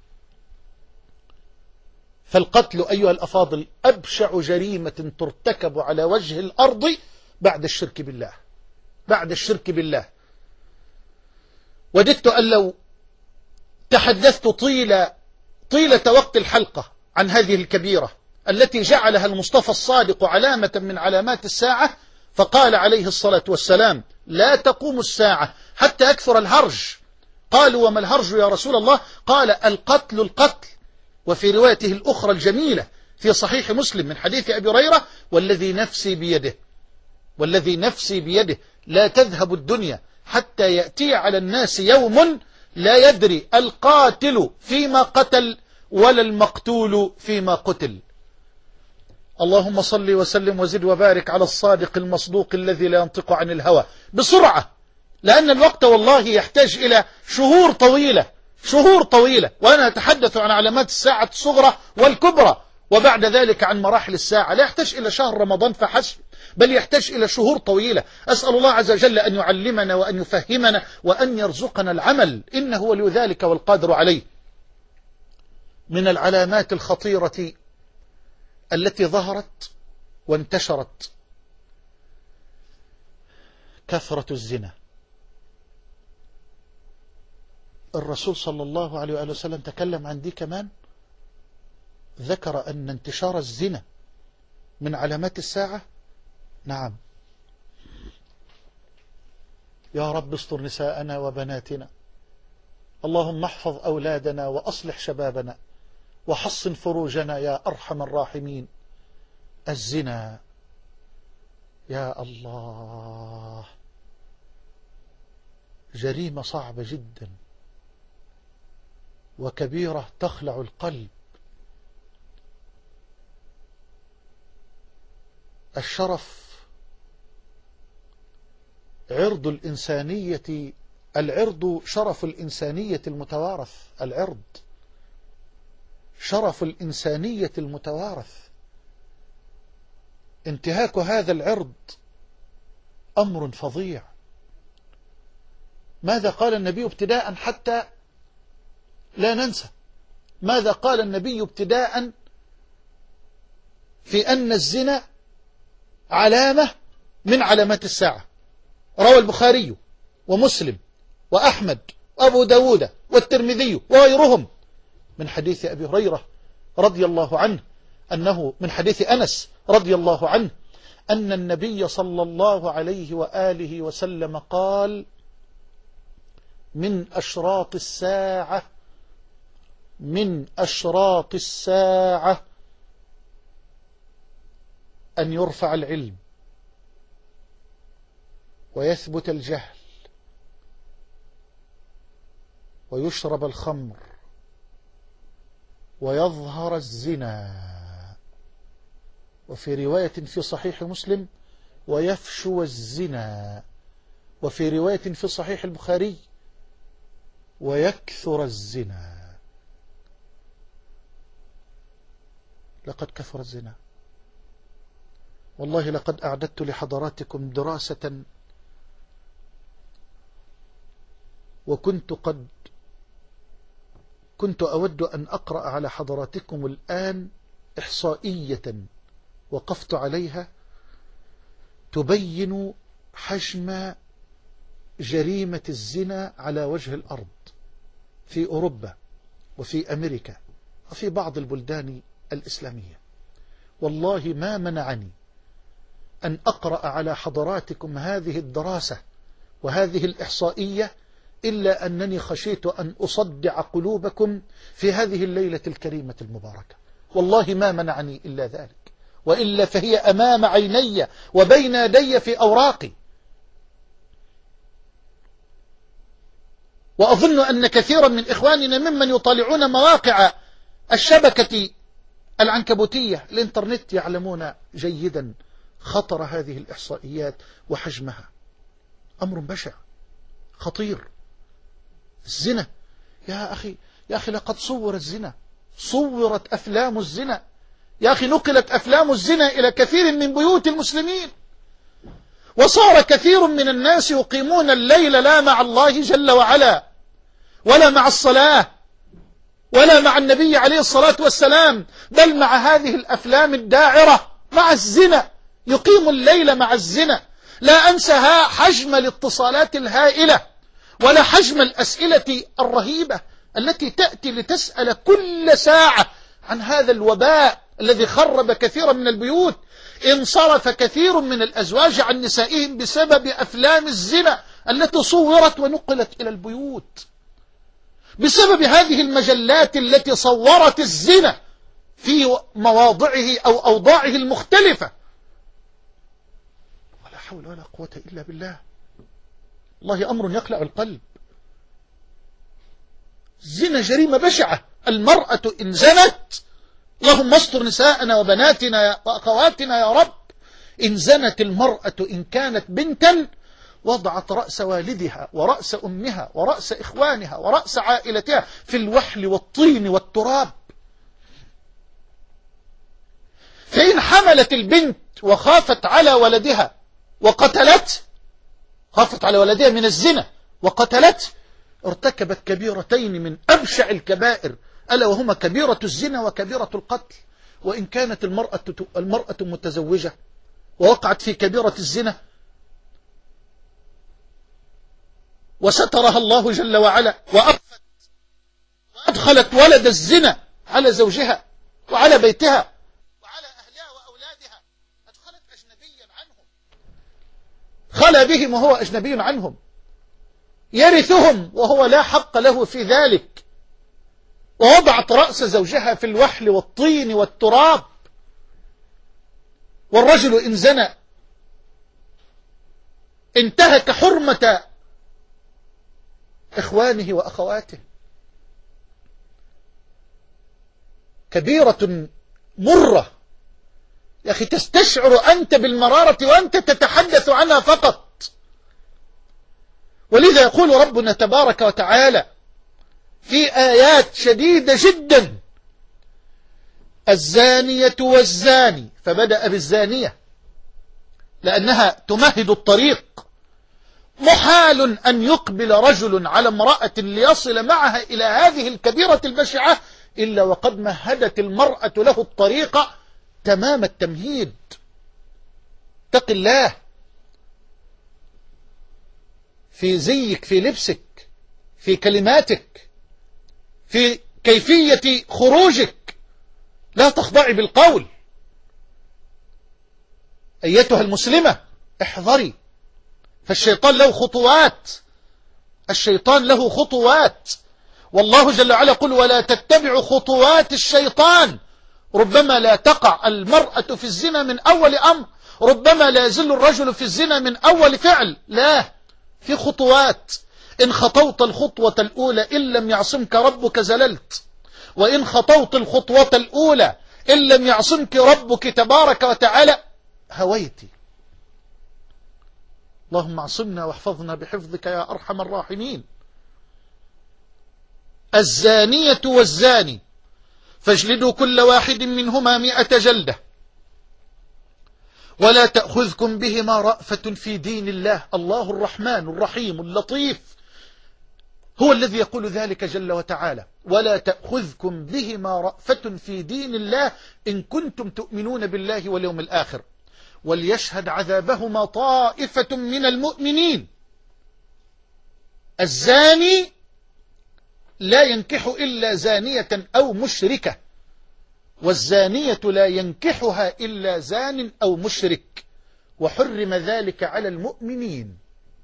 فالقتل أيها الأفاضل أبشع جريمة ترتكب على وجه الأرض بعد الشرك بالله، بعد الشرك بالله. وددت أن لو تحدثت طيلة طيلة وقت الحلقة عن هذه الكبيرة التي جعلها المصطفى الصادق علامة من علامات الساعة، فقال عليه الصلاة والسلام: لا تقوم الساعة حتى يكثر الهرج. قالوا: وما الهرج يا رسول الله؟ قال: القتل القتل. وفي روايته الأخرى الجميلة في صحيح مسلم من حديث أبي هريرة: والذي نفسي بيده، والذي نفسي بيده لا تذهب الدنيا حتى يأتي على الناس يوم لا يدري القاتل فيما قتل ولا المقتول فيما قتل. اللهم صل وسلم وزد وبارك على الصادق المصدوق الذي لا ينطق عن الهوى، بسرعة، لأن الوقت والله يحتاج إلى شهور طويلة، شهور طويلة، وأنا أتحدث عن علامات الساعة الصغرى والكبرى، وبعد ذلك عن مراحل الساعة. لا يحتاج إلى شهر رمضان فحسب، بل يحتاج إلى شهور طويلة. أسأل الله عز وجل أن يعلمنا وأن يفهمنا وأن يرزقنا العمل، إنه ولي ذلك والقادر عليه. من العلامات الخطيرة التي ظهرت وانتشرت كثرة الزنا. الرسول صلى الله عليه وآله وسلم تكلم عن دي كمان، ذكر أن انتشار الزنا من علامات الساعة. نعم. يا رب استر نساءنا وبناتنا، اللهم احفظ أولادنا وأصلح شبابنا وحصن فروجنا يا أرحم الراحمين. الزنا يا الله جريمة صعبة جدا وكبيرة تخلع القلب. الشرف عرض الإنسانية، العرض شرف الإنسانية المتوارث، العرض شرف الإنسانية المتوارث. انتهاك هذا العرض أمر فظيع. ماذا قال النبي ابتداء حتى لا ننسى؟ ماذا قال النبي ابتداء في أن الزنا علامة من علامات الساعة؟ روى البخاري ومسلم وأحمد وأبو داود والترمذي وغيرهم من حديث أبي هريرة رضي الله عنه أنه من حديث أنس رضي الله عنه أن النبي صلى الله عليه وآله وسلم قال: من أشراط الساعة من أشراط الساعة أن يرفع العلم ويثبت الجهل ويشرب الخمر ويظهر الزنا، وفي رواية في صحيح مسلم ويفشو الزنا، وفي رواية في صحيح البخاري ويكثر الزنا. لقد كثر الزنا. والله لقد أعددت لحضراتكم دراسة، وكنت قد كنت أود أن أقرأ على حضراتكم الآن إحصائية وقفت عليها تبين حجم جريمة الزنا على وجه الأرض في أوروبا وفي أمريكا وفي بعض البلدان الإسلامية. والله ما منعني أن أقرأ على حضراتكم هذه الدراسة وهذه الإحصائية إلا أنني خشيت أن أصدع قلوبكم في هذه الليلة الكريمة المباركة. والله ما منعني إلا ذلك، وإلا فهي أمام عيني وبين يدي في أوراقي. وأظن أن كثيرا من إخواننا ممن يطالعون مواقع الشبكة العنكبوتية الإنترنت يعلمون جيدا خطر هذه الإحصائيات وحجمها. أمر بشع خطير. الزنا يا أخي يا أخي لقد صور الزنا، صورت أفلام الزنا يا أخي، نقلت أفلام الزنا إلى كثير من بيوت المسلمين، وصار كثير من الناس يقيمون الليل لا مع الله جل وعلا ولا مع الصلاة ولا مع النبي عليه الصلاة والسلام، بل مع هذه الأفلام الداعرة، مع الزنا، يقيم الليل مع الزنا. لا أنسى حجم الاتصالات الهائلة ولا حجم الأسئلة الرهيبة التي تأتي لتسأل كل ساعة عن هذا الوباء الذي خرب كثيرا من البيوت. انصرف كثير من الأزواج عن نسائهم بسبب أفلام الزنا التي صورت ونقلت إلى البيوت، بسبب هذه المجلات التي صورت الزنا في مواضعه أو أوضاعه المختلفة. ولا حول ولا قوة إلا بالله. والله أمر يقلع القلب. الزنا جريمة بشعة. المرأة إن زنت، اللهم استر نساءنا وبناتنا وأخواتنا يا رب، إن زنت المرأة إن كانت بنتا وضعت رأس والدها ورأس أمها ورأس إخوانها ورأس عائلتها في الوحل والطين والتراب. فإن حملت البنت وخافت على ولدها وقتلت، خافت على ولدها من الزنا وقتلت، ارتكبت كبيرتين من أبشع الكبائر، ألا وهما كبيرة الزنا وكبيرة القتل. وإن كانت المرأة المرأة متزوجة ووقعت في كبيرة الزنا وسترها الله جل وعلا وأخفت وأدخلت ولد الزنا على زوجها وعلى بيتها وعلى أهلها وأولادها، أدخلت أجنبيا عنهم، خلى بهم وهو أجنبي عنهم، يرثهم وهو لا حق له في ذلك، ووضعت رأس زوجها في الوحل والطين والتراب. والرجل إن زنى انتهك حرمة إخوانه وأخواته. كبيرة مرة يا أخي، تستشعر أنت بالمرارة وأنت تتحدث عنها فقط. ولذا يقول ربنا تبارك وتعالى في آيات شديدة جدا: الزانية والزاني، فبدأ بالزانية لأنها تمهد الطريق. محال أن يقبل رجل على امرأة ليصل معها إلى هذه الكبيرة البشعة إلا وقد مهدت المرأة له الطريق تمام التمهيد. اتق الله في زيك، في لبسك، في كلماتك، في كيفية خروجك، لا تخضعي بالقول. أيتها المسلمة احذري، فالشيطان له خطوات، الشيطان له خطوات. والله جل وعلا يقول: ولا تتبعوا خطوات الشيطان. ربما لا تقع المرأة في الزنا من أول أمر، ربما لا يزل الرجل في الزنا من أول فعل، لا، في خطوات. إن خطوت الخطوة الأولى إن لم يعصمك ربك زللت، وإن خطوت الخطوة الأولى إن لم يعصمك ربك تبارك وتعالى هويتي. اللهم اعصمنا واحفظنا بحفظك يا أرحم الراحمين. الزانية والزاني فاجلدوا كل واحد منهما مئة جلدة ولا تأخذكم بهما رأفة في دين الله. الله الرحمن الرحيم اللطيف هو الذي يقول ذلك جل وتعالى: ولا تأخذكم بهما رأفة في دين الله إن كنتم تؤمنون بالله واليوم الآخر وليشهد عذابهما طائفة من المؤمنين. الزاني لا ينكح إلا زانية أو مشركة، والزانية لا ينكحها إلا زان أو مشرك، وحرم ذلك على المؤمنين.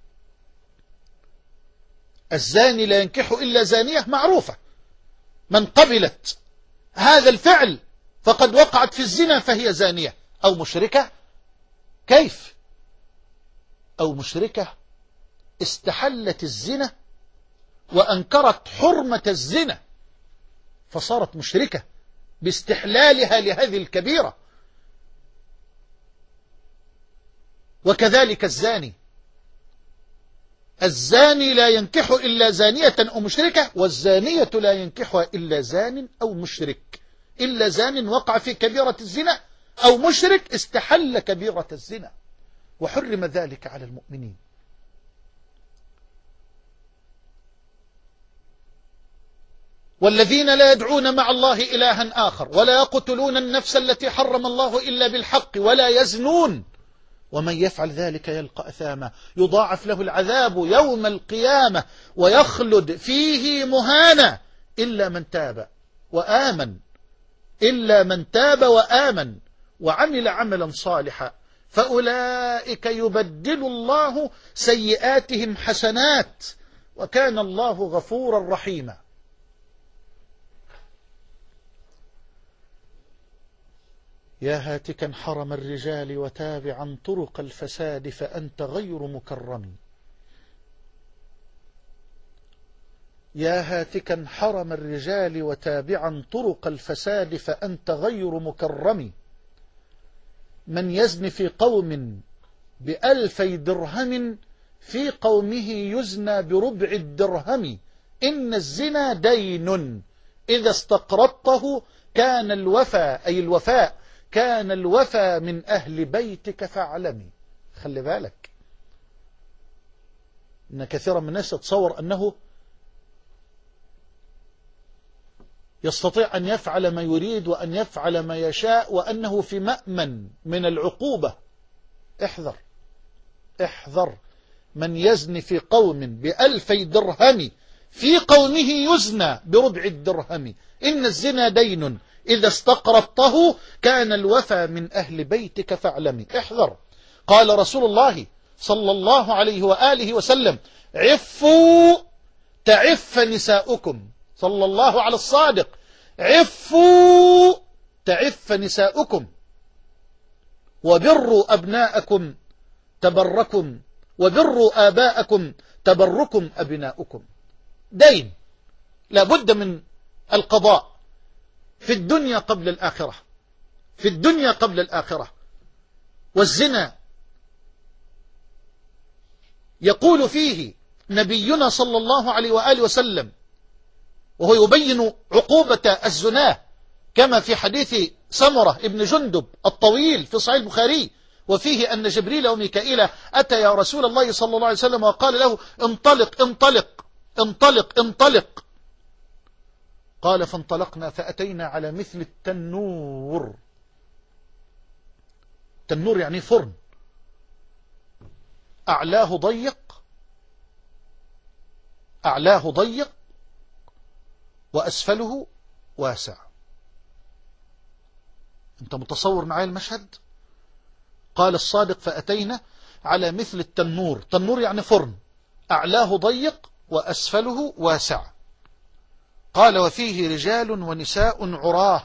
الزاني لا ينكح إلا زانية معروفة، من قبلت هذا الفعل فقد وقعت في الزنا فهي زانية. أو مشركة، كيف؟ أو مشركة استحلت الزنا وأنكرت حرمة الزنا فصارت مشركة باستحلالها لهذه الكبيرة. وكذلك الزاني، الزاني لا ينكح إلا زانية أو مشركة، والزانية لا ينكحها إلا زان أو مشرك، إلا زان وقع في كبيرة الزنا أو مشرك استحل كبيرة الزنا، وحرم ذلك على المؤمنين. والذين لا يدعون مع الله إلها آخر ولا يقتلون النفس التي حرم الله إلا بالحق ولا يزنون ومن يفعل ذلك يلقى أثاما يضاعف له العذاب يوم القيامة ويخلد فيه مهانا إلا من تاب وآمن إلا من تاب وآمن وعمل عملا صالحا فأولئك يبدل الله سيئاتهم حسنات وكان الله غفورا رحيما. يا هاتكا حرم الرجال وتابعا طرق الفساد فأنت غير مكرم. يا هاتكا حرم الرجال وتابعا طرق الفساد فأنت غير مكرم. من يزن في قوم بألفي درهم في قومه يزنى بربع الدرهم. إن الزنا دين إذا استقرضته كان الوفاء أي الوفاء كان الوفاء من أهل بيتك فاعلمي. خلي بالك إن كثيرا من الناس يتصور أنه يستطيع أن يفعل ما يريد وأن يفعل ما يشاء وأنه في مأمن من العقوبة. احذر احذر. من يزني في قوم بألفي درهم في قومه يزنى بربع الدرهم. إن الزنا دين إذا استقرضته كان الوفى من أهل بيتك فاعلمي. احذر. قال رسول الله صلى الله عليه وآله وسلم: عفوا تعف نساؤكم. صلى الله على الصادق: عفوا تعف نساؤكم وبروا أبناءكم تبركم وبروا آباءكم تبركم أبناؤكم. دين لابد من القضاء في الدنيا قبل الآخرة، في الدنيا قبل الآخرة. والزنا يقول فيه نبينا صلى الله عليه وآله وسلم وهو يبين عقوبة الزنا كما في حديث سمرة ابن جندب الطويل في صحيح البخاري، وفيه أن جبريل وميكائيل أتى يا رسول الله صلى الله عليه وسلم وقال له: انطلق انطلق انطلق انطلق. قال: فانطلقنا فأتينا على مثل التنور. تنور يعني فرن، أعلاه ضيق أعلاه ضيق وأسفله واسع. أنت متصور معي المشهد؟ قال الصادق: فأتينا على مثل التنور. تنور يعني فرن، أعلاه ضيق وأسفله واسع. قال: وفيه رجال ونساء عراه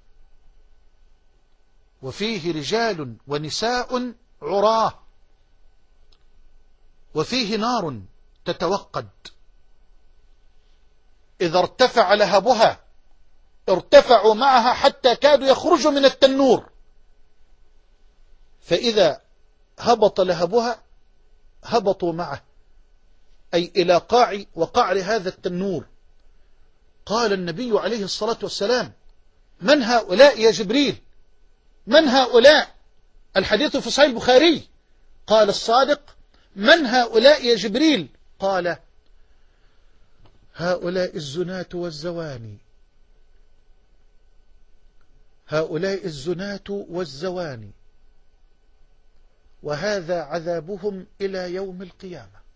وفيه رجال ونساء عراه وفيه نار تتوقد إذا ارتفع لهبها ارتفعوا معها حتى كادوا يخرجوا من التنور، فإذا هبط لهبها هبطوا معه، أي إلى قاع وقعر هذا التنور. قال النبي عليه الصلاة والسلام: من هؤلاء يا جبريل؟ من هؤلاء؟ الحديث في صحيح البخاري، قال الصادق: من هؤلاء يا جبريل؟ قال: هؤلاء الزناة والزواني، هؤلاء الزناة والزواني، وهذا عذابهم إلى يوم القيامة.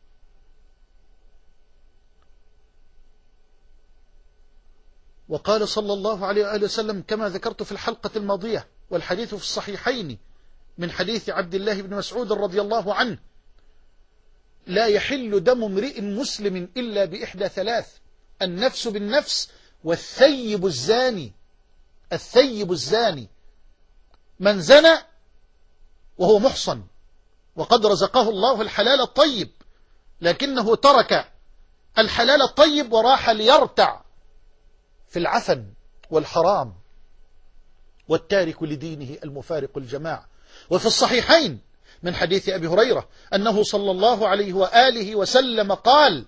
وقال صلى الله عليه وآله وسلم كما ذكرت في الحلقة الماضية، والحديث في الصحيحين من حديث عبد الله بن مسعود رضي الله عنه: لا يحل دم امرئ مسلم إلا بإحدى ثلاث: النفس بالنفس، والثيب الزاني. الثيب الزاني من زنى وهو محصن وقد رزقه الله الحلال الطيب، لكنه ترك الحلال الطيب وراح ليرتع في العفن والحرام، والتارك لدينه المفارق الجماعة. وفي الصحيحين من حديث أبي هريرة أنه صلى الله عليه وآله وسلم قال: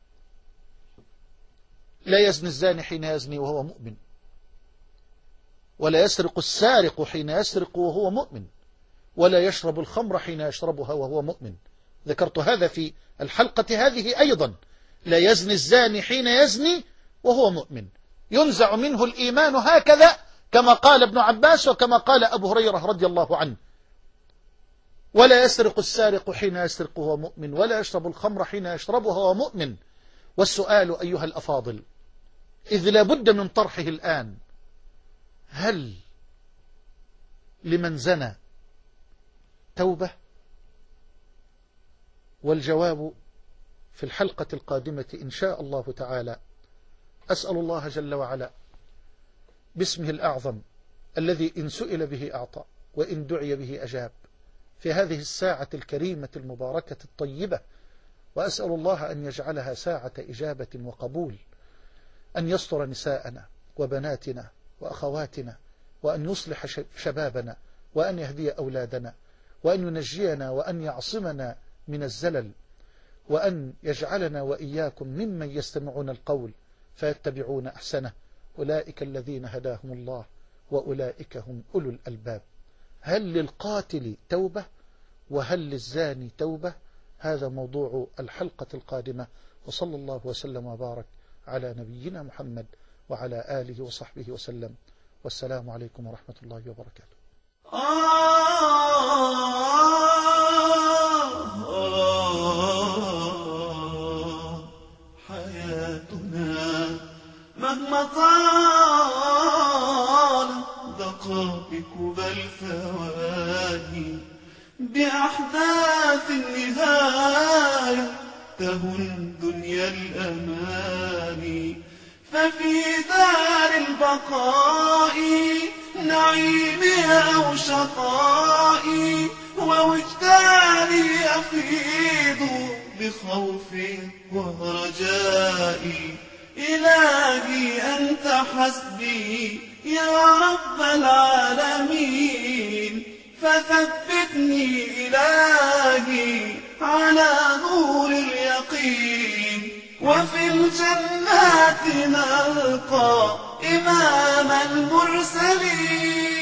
لا يزني الزاني حين يزني وهو مؤمن، ولا يسرق السارق حين يسرق وهو مؤمن، ولا يشرب الخمر حين يشربها وهو مؤمن. ذكرت هذا في الحلقة هذه أيضا: لا يزني الزاني حين يزني وهو مؤمن، ينزع منه الإيمان هكذا كما قال ابن عباس وكما قال أبو هريرة رضي الله عنه. ولا يسرق السارق حين يسرق وهو مؤمن، ولا يشرب الخمر حين يشربها وهو مؤمن. والسؤال أيها الأفاضل، إذ لا بد من طرحه الآن: هل لمن زنى توبة؟ والجواب في الحلقة القادمة إن شاء الله تعالى. أسأل الله جل وعلا باسمه الأعظم الذي إن سئل به أعطى وإن دعي به أجاب في هذه الساعة الكريمة المباركة الطيبة، وأسأل الله أن يجعلها ساعة إجابة وقبول، أن يستر نساءنا وبناتنا وأخواتنا، وأن يصلح شبابنا، وأن يهدي أولادنا، وأن ينجينا، وأن يعصمنا من الزلل، وأن يجعلنا وإياكم ممن يستمعون القول فيتبعون أحسنه. أولئك الذين هداهم الله وأولئك هم أولو الألباب. هل للقاتل توبة؟ وهل للزاني توبة؟ هذا موضوع الحلقة القادمة، وصلى الله وسلم وبارك على نبينا محمد وعلى آله وصحبه وسلم، والسلام عليكم ورحمة الله وبركاته. حياتنا مهما طال دقائق بل ثواني، بأحداث النهاية تهن دنيا الأماني، ففي دار البقاء نعيمها أو شقائي، ووجداني يفيض بخوف ورجائي. إلهي أنت حسبي يا رب العالمين، فثبتني إلهي على نور اليقين، وفي الجنات نلقى إمام المرسلين.